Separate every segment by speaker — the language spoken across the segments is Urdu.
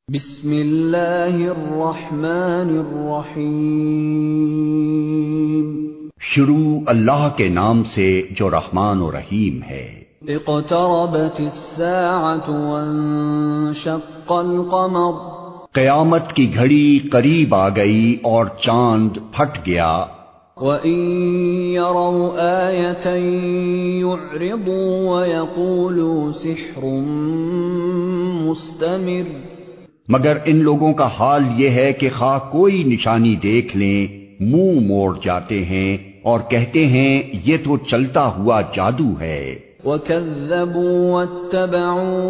Speaker 1: بسم اللہ الرحمن الرحیم۔
Speaker 2: شروع اللہ کے نام سے جو رحمان و رحیم ہے۔
Speaker 1: اقتربت الساعة وانشق القمر۔
Speaker 2: قیامت کی گھڑی قریب آ گئی اور چاند پھٹ گیا۔
Speaker 1: وَإِن يَرَوْا آيَةً يُعْرِضُوا وَيَقُولُوا سِحْرٌ مُسْتَمِرٌّ۔
Speaker 2: مگر ان لوگوں کا حال یہ ہے کہ خواہ کوئی نشانی دیکھ لیں منہ موڑ جاتے ہیں اور کہتے ہیں یہ تو چلتا ہوا جادو ہے۔
Speaker 1: وَكَذَّبُوا وَاتَّبَعُوا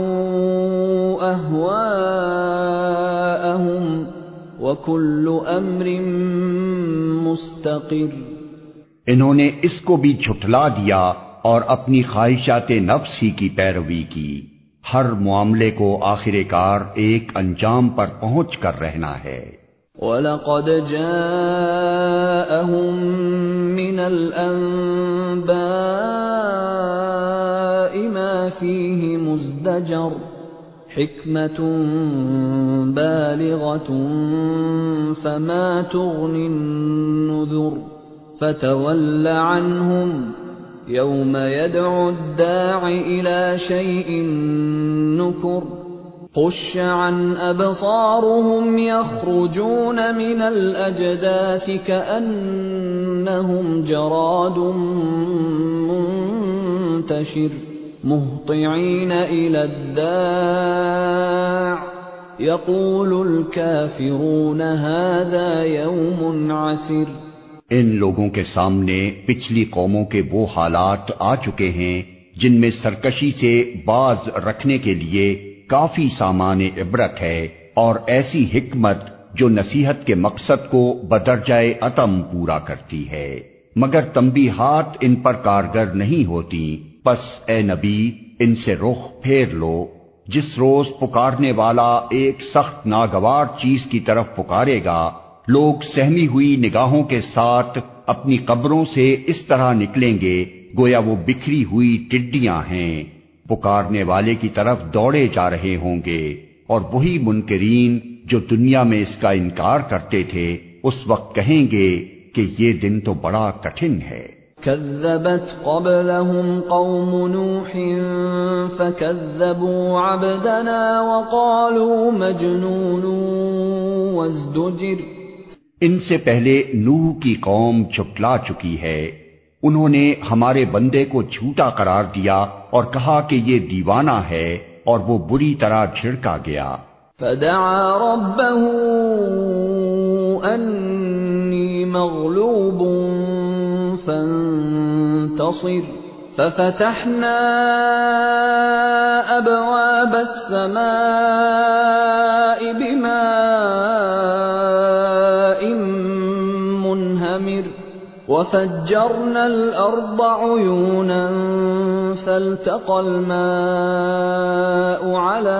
Speaker 1: أَهْوَاءَهُمْ وَكُلُّ أَمْرٍ مُسْتَقِرٌّ۔
Speaker 2: انہوں نے اس کو بھی جھٹلا دیا اور اپنی خواہشات نفس ہی کی پیروی کی۔ ہر معاملے کو آخر کار ایک انجام پر پہنچ کر رہنا ہے۔
Speaker 1: وَلَقَدْ جَاءَهُم مِّنَ الْأَنبَاءِ مَا فِيهِ مُزْدَجَرٌ حِكْمَةٌ بَالِغَةٌ فَمَا تُغْنِ النُّذُرُ فَتَوَلَّ عَنْهُمْ يَوْمَ يَدْعُ الدَّاعِ إِلَى شَيْءٍ نُكُرٍ خُشَّ عَنْ أَبْصَارُهُمْ يَخْرُجُونَ مِنَ الْأَجْدَاثِ كَأَنَّهُمْ جَرَادٌ مُنتَشِرٌ مُهْطِعِينَ إِلَى الدَّاعِ يَقُولُ الْكَافِرُونَ هَذَا يَوْمٌ عَسِرٌ۔
Speaker 2: ان لوگوں کے سامنے پچھلی قوموں کے وہ حالات آ چکے ہیں جن میں سرکشی سے باز رکھنے کے لیے کافی سامان عبرت ہے اور ایسی حکمت جو نصیحت کے مقصد کو بدرجہ اتم پورا کرتی ہے، مگر تنبیہات ان پر کارگر نہیں ہوتی۔ پس اے نبی ان سے رخ پھیر لو۔ جس روز پکارنے والا ایک سخت ناگوار چیز کی طرف پکارے گا، لوگ سہمی ہوئی نگاہوں کے ساتھ اپنی قبروں سے اس طرح نکلیں گے گویا وہ بکھری ہوئی ٹڈیاں ہیں۔ پکارنے والے کی طرف دوڑے جا رہے ہوں گے، اور وہی منکرین جو دنیا میں اس کا انکار کرتے تھے اس وقت کہیں گے کہ یہ دن تو بڑا کٹھن ہے۔
Speaker 1: كذبت قبلهم قوم نوح فكذبوا عبدنا وقالوا مجنون وازدجر۔
Speaker 2: ان سے پہلے نوح کی قوم جھٹلا چکی ہے، انہوں نے ہمارے بندے کو جھوٹا قرار دیا اور کہا کہ یہ دیوانہ ہے، اور وہ بری طرح جھڑکا گیا۔
Speaker 1: فدعا ربه انی مغلوب فانتصر ففتحنا ابواب السماء بماء منہمر وفجرنا الارض عیونا فالتقى الماء على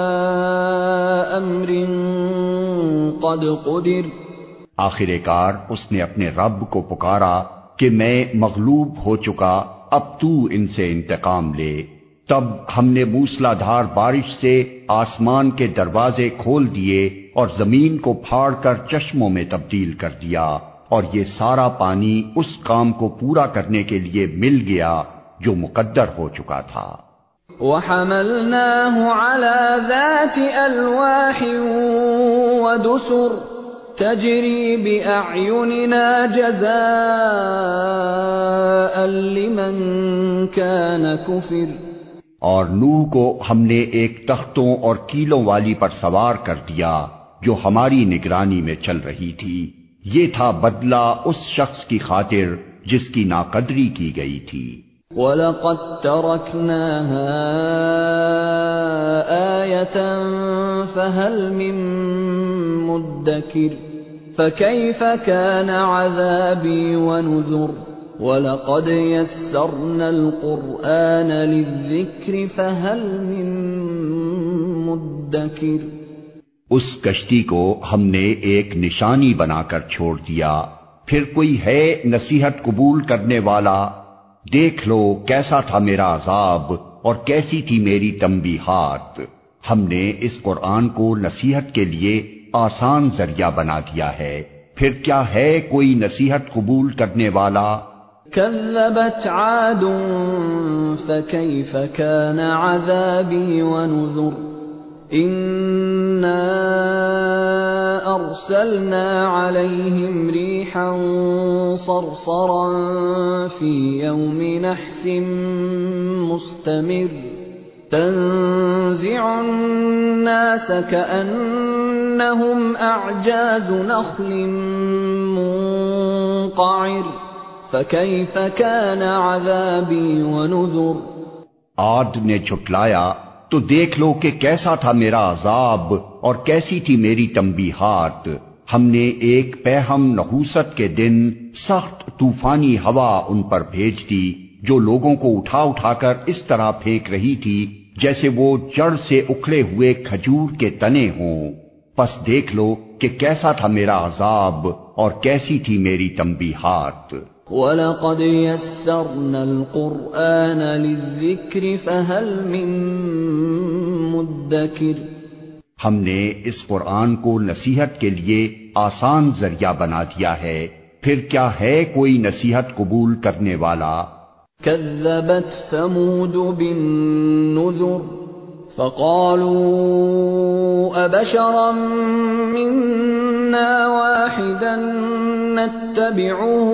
Speaker 1: امر قد قدر۔
Speaker 2: آخر کار اس نے اپنے رب کو پکارا کہ میں مغلوب ہو چکا، اب تو ان سے انتقام لے۔ تب ہم نے موسلا دھار بارش سے آسمان کے دروازے کھول دیے اور زمین کو پھاڑ کر چشموں میں تبدیل کر دیا، اور یہ سارا پانی اس کام کو پورا کرنے کے لیے مل گیا جو مقدر ہو چکا تھا۔
Speaker 1: وَحَمَلْنَاهُ عَلَى ذَاتِ أَلْوَاحٍ وَدُسُرٍ تَجْرِي بِأَعْيُنِنَا جَزَاءً لِمَنْ كَانَ كُفِرَ۔
Speaker 2: اور نوح کو ہم نے ایک تختوں اور کیلوں والی پر سوار کر دیا جو ہماری نگرانی میں چل رہی تھی، یہ تھا بدلہ اس شخص کی خاطر جس کی ناقدری کی گئی تھی۔
Speaker 1: وَلَقَدْ تَرَكْنَاهَا آيَةً فَهَلْ مِن مُدَّكِرٍ فَكَيْفَ كَانَ عَذَابِي وَنُذُرِ وَلَقَدْ يَسَّرْنَا الْقُرْآنَ لِلذِّكْرِ فَهَلْ مِن مُدَّكِرٍ۔
Speaker 2: اس کشتی کو ہم نے ایک نشانی بنا کر چھوڑ دیا، پھر کوئی ہے نصیحت قبول کرنے والا؟ دیکھ لو کیسا تھا میرا عذاب اور کیسی تھی میری تنبیہات۔ ہم نے اس قرآن کو نصیحت کے لیے آسان ذریعہ بنا دیا ہے، پھر کیا ہے کوئی نصیحت قبول کرنے والا؟
Speaker 1: كذبت عاد فكيف كان عذابي ونذر إنا أرسلنا عليهم ريحا صرصرا في يوم نحس مستمر تنزع الناس كأنهم أعجاز نخل منقعر فَكَيْفَ كَانَ عَذَابِي وَنُذُرْ۔
Speaker 2: عاد نے جھٹلایا تو دیکھ لو کہ کیسا تھا میرا عذاب اور کیسی تھی میری تنبیہات۔ ہم نے ایک پیہم نحوست کے دن سخت طوفانی ہوا ان پر بھیج دی جو لوگوں کو اٹھا اٹھا کر اس طرح پھینک رہی تھی جیسے وہ جڑ سے اکھڑے ہوئے کھجور کے تنے ہوں۔ پس دیکھ لو کہ کیسا تھا میرا عذاب اور کیسی تھی میری تنبیہات۔
Speaker 1: وَلَقَدْ يَسَّرْنَا الْقُرْآنَ لِلذِّكْرِ فَهَلْ مِن مُدَّكِرٍ۔
Speaker 2: ہم نے اس قرآن کو نصیحت کے لیے آسان ذریعہ بنا دیا ہے، پھر کیا ہے کوئی نصیحت قبول کرنے والا؟
Speaker 1: كذبت ثمود بالنذر فقالوا أبشرا منا واحدا نتبعه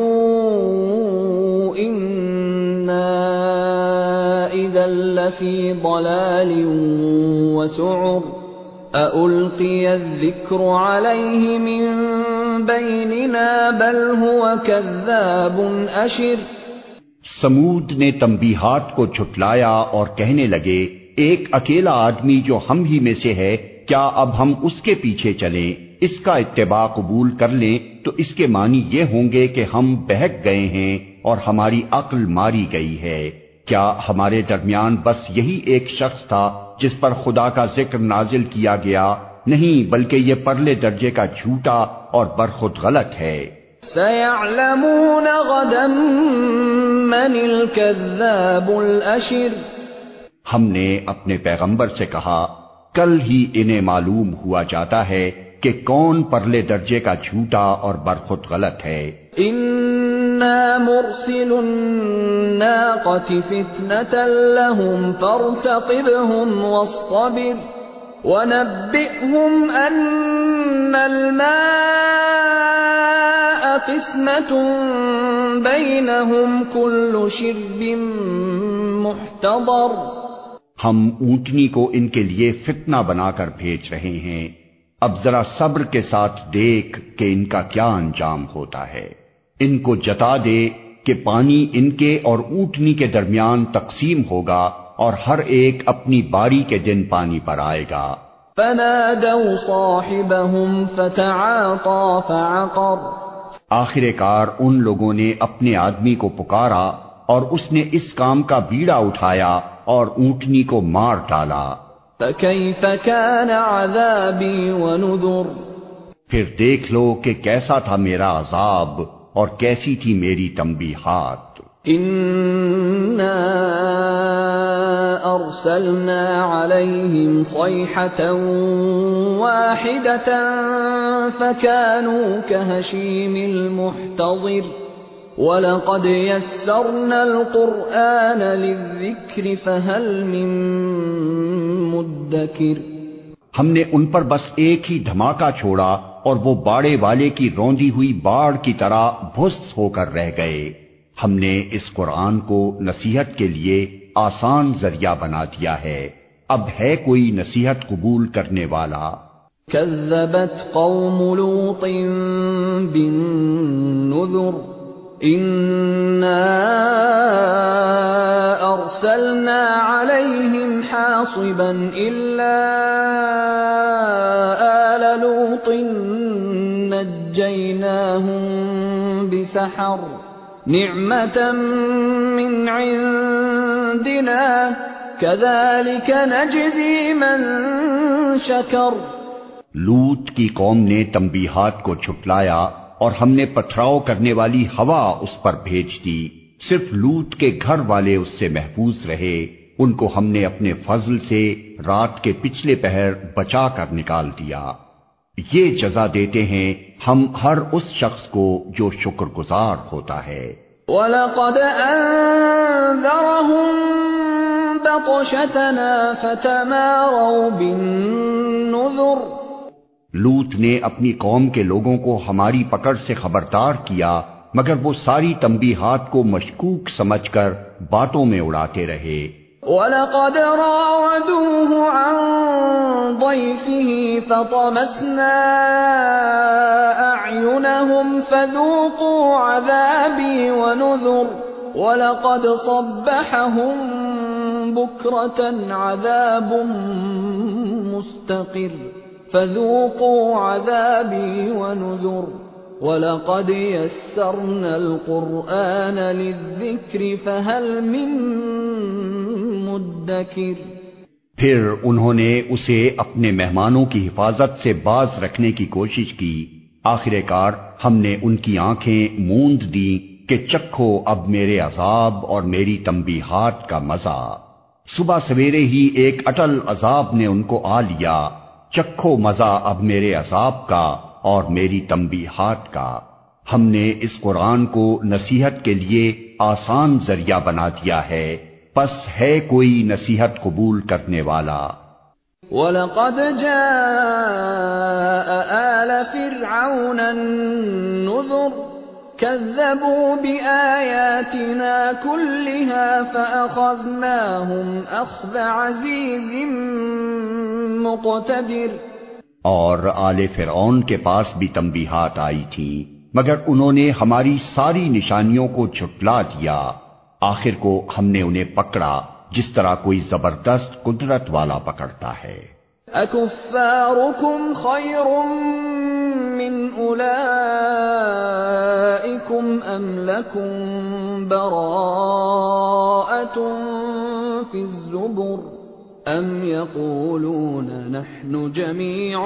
Speaker 1: إنا إذا لفي ضلال وسعر أألقي الذكر عليه من بيننا بل هو كذاب أشر۔
Speaker 2: سمود نے تنبیہات کو جھٹلایا اور کہنے لگے ایک اکیلا آدمی جو ہم ہی میں سے ہے، کیا اب ہم اس کے پیچھے چلیں، اس کا اتباع قبول کر لیں تو اس کے معنی یہ ہوں گے کہ ہم بہک گئے ہیں اور ہماری عقل ماری گئی ہے۔ کیا ہمارے درمیان بس یہی ایک شخص تھا جس پر خدا کا ذکر نازل کیا گیا؟ نہیں، بلکہ یہ پرلے درجے کا جھوٹا اور برخود غلط ہے۔
Speaker 1: سَيَعْلَمُونَ غَدًا مَّنِ الْكَذَّابُ الْأَشِرُ۔
Speaker 2: ہم نے اپنے پیغمبر سے کہا کل ہی انہیں معلوم ہوا جاتا ہے کہ کون پرلے درجے کا جھوٹا اور برخود غلط ہے۔
Speaker 1: اِنَّا مُرْسِلُ النَّاقَةِ فِتْنَةً لَهُمْ فَارْتَقِبْهُمْ وَاصْطَبِرْ وَنَبِّئْهُمْ أَنَّ الْمَاءَ قِسْمَةٌ بَيْنَهُمْ كُلُّ شِرْبٍ مُحْتَضَرٍ۔
Speaker 2: ہم اونٹنی کو ان کے لیے فتنہ بنا کر بھیج رہے ہیں، اب ذرا صبر کے ساتھ دیکھ کہ ان کا کیا انجام ہوتا ہے۔ ان کو جتا دے کہ پانی ان کے اور اونٹنی کے درمیان تقسیم ہوگا اور ہر ایک اپنی باری کے دن پانی پر آئے گا۔
Speaker 1: فَنَادَوْا صَاحِبَهُمْ فَتَعَاطَى فَعَقَرَ۔
Speaker 2: آخر کار ان لوگوں نے اپنے آدمی کو پکارا اور اس نے اس کام کا بیڑا اٹھایا اور اونٹنی کو مار ڈالا۔
Speaker 1: فَكَيْفَ كَانَ عَذَابِي وَنُذُرْ۔
Speaker 2: پھر دیکھ لو کہ کیسا تھا میرا عذاب اور کیسی تھی میری تنبیہات۔
Speaker 1: إِنَّا أَرْسَلْنَا عَلَيْهِمْ صَيْحَةً وَاحِدَةً فَكَانُوا كَهَشِيمِ الْمُحْتَظِرِ وَلَقَدْ يَسَّرْنَا الْقُرْآنَ لِلذِّكْرِ فَهَلْ مِن مُدَّكِرٍ۔
Speaker 2: ہم نے ان پر بس ایک ہی دھماکہ چھوڑا اور وہ باڑے والے کی روندی ہوئی باڑ کی طرح بھس ہو کر رہ گئے۔ ہم نے اس قرآن کو نصیحت کے لیے آسان ذریعہ بنا دیا ہے، اب ہے کوئی نصیحت قبول کرنے والا؟
Speaker 1: كذبت قوم لوط بالنذر إنا أرسلنا عليهم حاصبا إلا آل لوط نجيناهم بسحر نعمة من عندنا كذلك نجزي من شكر۔
Speaker 2: لوط کی قوم نے تنبیہات کو جھٹلایا اور ہم نے پتھراؤ کرنے والی ہوا اس پر بھیج دی، صرف لوط کے گھر والے اس سے محفوظ رہے، ان کو ہم نے اپنے فضل سے رات کے پچھلے پہر بچا کر نکال دیا۔ یہ جزا دیتے ہیں ہم ہر اس شخص کو جو شکر گزار ہوتا ہے۔
Speaker 1: وَلَقَدْ أَنذَرَهُم بَطْشَتَنَا فَتَمَارَوْا بِالنُّذُرِ۔
Speaker 2: لوط نے اپنی قوم کے لوگوں کو ہماری پکڑ سے خبردار کیا، مگر وہ ساری تنبیہات کو مشکوک سمجھ کر باتوں میں اڑاتے رہے۔
Speaker 1: وَلَقَدْ رَاوَدُوهُ عَن ضَيْفِهِ فَطَمَسْنَا أَعْيُنَهُمْ فَذُوقُوا عَذَابِي وَنُذُرِ وَلَقَدْ صَبَّحَهُم بُكْرَةً عَذَابٌ مُسْتَقِرٌّ فَذُوقُوا عَذَابِي وَنُذُرِ وَلَقَدْ يَسَّرْنَا الْقُرْآنَ لِلذِّكْرِ فَهَلْ مِن مُدَّكِرٍ۔
Speaker 2: پھر انہوں نے اسے اپنے مہمانوں کی حفاظت سے باز رکھنے کی کوشش کی، آخر کار ہم نے ان کی آنکھیں موند دیں کہ چکھو اب میرے عذاب اور میری تنبیہات کا مزہ۔ صبح سویرے ہی ایک اٹل عذاب نے ان کو آ لیا، چکھو مزہ اب میرے عذاب کا اور میری تنبیہات کا۔ ہم نے اس قرآن کو نصیحت کے لیے آسان ذریعہ بنا دیا ہے، پس ہے کوئی نصیحت قبول کرنے والا۔
Speaker 1: وَلَقَدْ جَاءَ آلَ فِرْعَوْنَ النُّذُرُ كَذَّبُوا بِآيَاتِنَا كُلِّهَا فَأَخَذْنَاهُمْ أَخْذَ عَزِيزٍ مُقْتَدِرٍ۔
Speaker 2: اور آل فرعون کے پاس بھی تنبیہات آئی تھیں، مگر انہوں نے ہماری ساری نشانیوں کو جھٹلا دیا، آخر کو ہم نے انہیں پکڑا جس طرح کوئی زبردست قدرت والا پکڑتا ہے۔
Speaker 1: أَكُفَّارُكُمْ خَيْرٌ مِّنْ أُولَئِكُمْ أَمْ لَكُمْ بَرَاءَةٌ فِي الزُّبُرِ أَمْ يَقُولُونَ نَحْنُ جَمِيعٌ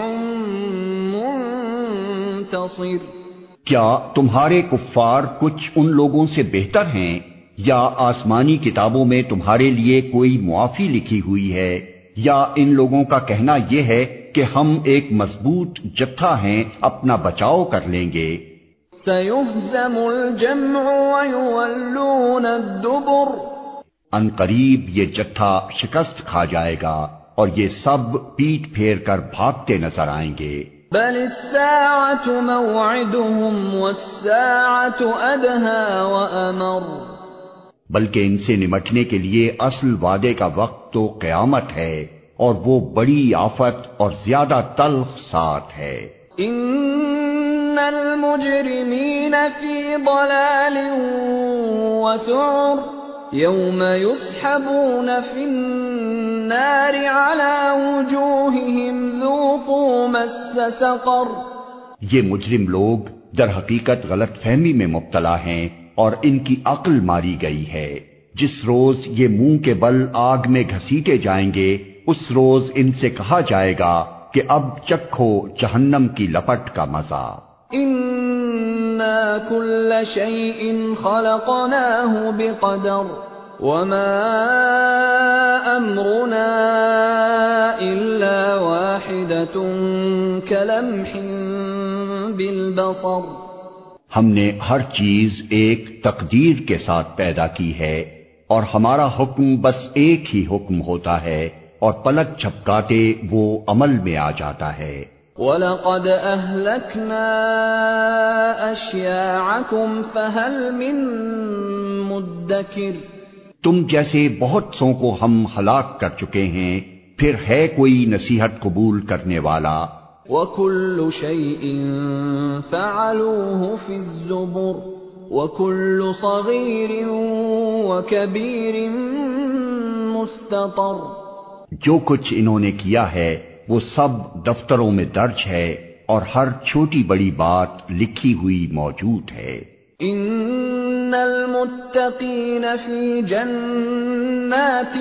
Speaker 1: مُنْتَصِرٌ۔
Speaker 2: کیا تمہارے کفار کچھ ان لوگوں سے بہتر ہیں، یا آسمانی کتابوں میں تمہارے لیے کوئی معافی لکھی ہوئی ہے، یا ان لوگوں کا کہنا یہ ہے کہ ہم ایک مضبوط جتھا ہیں، اپنا بچاؤ کر لیں گے۔
Speaker 1: سَيُهْزَمُ الْجَمْعُ وَيُوَلُّونَ الدُّبُرَ۔
Speaker 2: ان قریب یہ جتھا شکست کھا جائے گا اور یہ سب پیٹ پھیر کر بھاگتے نظر آئیں گے۔
Speaker 1: بَلِ السَّاعَةُ مَوْعِدُهُمْ وَالسَّاعَةُ أَدْهَى وَأَمَرُّ۔
Speaker 2: بلکہ ان سے نمٹنے کے لیے اصل وعدے کا وقت تو قیامت ہے، اور وہ بڑی آفت اور زیادہ تلخ ساتھ ہے۔
Speaker 1: إِنَّ الْمُجْرِمِينَ فِي ضَلَالٍ وَسُعُرٍ يَوْمَ يُسْحَبُونَ فِي النَّارِ عَلَى وُجُوهِهِمْ ذُوقُوا مَسَّ سَقَرَ۔ یہ
Speaker 2: مجرم لوگ در حقیقت غلط فہمی میں مبتلا ہیں اور ان کی عقل ماری گئی ہے۔ جس روز یہ منہ کے بل آگ میں گھسیٹے جائیں گے، اس روز ان سے کہا جائے گا کہ اب چکھو جہنم کی لپٹ کا مزہ۔
Speaker 1: إِنَّا كُلَّ شَيْءٍ خَلَقْنَاهُ بِقَدَرٍ وَمَا أَمْرُنَا إِلَّا وَاحِدَةٌ كَلَمْحٍ بِالْبَصَرِ۔
Speaker 2: ہم نے ہر چیز ایک تقدیر کے ساتھ پیدا کی ہے، اور ہمارا حکم بس ایک ہی حکم ہوتا ہے، اور پلک جھپکاتے وہ عمل میں آ جاتا ہے۔
Speaker 1: وَلَقَدْ أَهْلَكْنَا أَشْيَاعَكُمْ فَهَلْ مِن مُدَّكِرٍ۔
Speaker 2: تم جیسے بہت سو کو ہم ہلاک کر چکے ہیں، پھر ہے کوئی نصیحت قبول کرنے والا۔
Speaker 1: وَكُلُّ شَيْءٍ فَعَلُوهُ فِي الزُّبُرِ وَكُلُّ صَغِيرٍ وَكَبِيرٍ مُسْتَطَرٌ۔
Speaker 2: جو کچھ انہوں نے کیا ہے وہ سب دفتروں میں درج ہے، اور ہر چھوٹی بڑی بات لکھی ہوئی موجود ہے۔
Speaker 1: إِنَّ الْمُتَّقِينَ فِي جَنَّاتٍ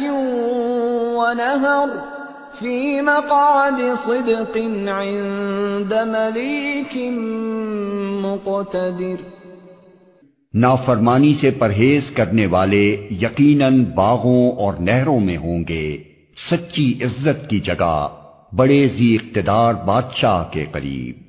Speaker 1: وَنَهَرٍ فِي مَقْعَدِ صِدْقٍ عِندَ مَلِيكٍ مُقْتَدِرٍ۔
Speaker 2: نافرمانی سے پرہیز کرنے والے یقیناً باغوں اور نہروں میں ہوں گے، سچی عزت کی جگہ، بڑے ذی اقتدار بادشاہ کے قریب۔